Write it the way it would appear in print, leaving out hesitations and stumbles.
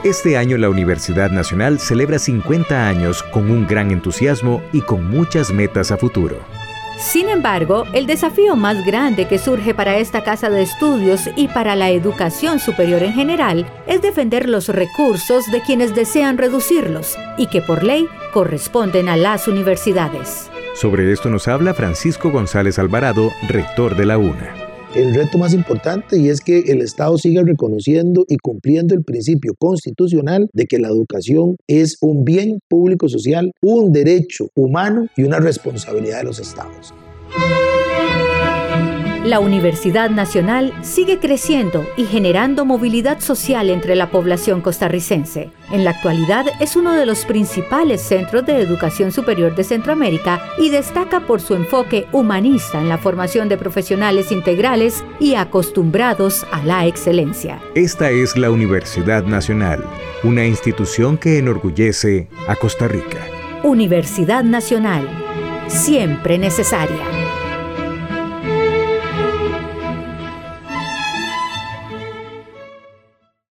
Este año la Universidad Nacional celebra 50 años con un gran entusiasmo y con muchas metas a futuro. Sin embargo, el desafío más grande que surge para esta casa de estudios y para la educación superior en general es defender los recursos de quienes desean reducirlos y que por ley corresponden a las universidades. Sobre esto nos habla Francisco González Alvarado, rector de la UNA. El reto más importante y es que el Estado siga reconociendo y cumpliendo el principio constitucional de que la educación es un bien público social, un derecho humano y una responsabilidad de los Estados. La Universidad Nacional sigue creciendo y generando movilidad social entre la población costarricense. En la actualidad es uno de los principales centros de educación superior de Centroamérica y destaca por su enfoque humanista en la formación de profesionales integrales y acostumbrados a la excelencia. Esta es la Universidad Nacional, una institución que enorgullece a Costa Rica. Universidad Nacional, siempre necesaria.